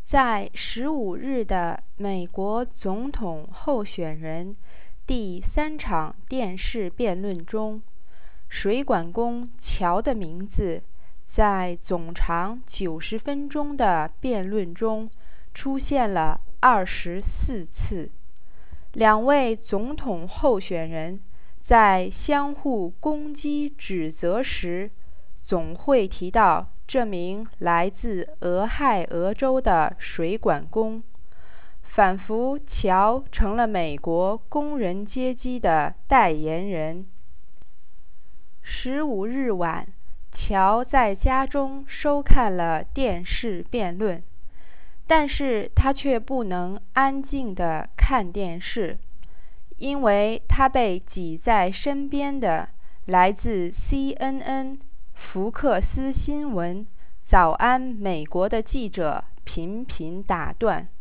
在15日的美国总统候选人第3场电视辩论中，水管工乔的名字在总长90分钟的辩论中出现了24次。两位总统候选人在相互攻击指责时，总会提到这名来自俄亥俄州的水管工，仿佛乔成了美国工人阶级的代言人。15日晚，乔在家中收看了电视辩论，但是他却不能安静地看电视，因为他被挤在身边的来自 CNN、福克斯新闻、早安美国的记者频频打断。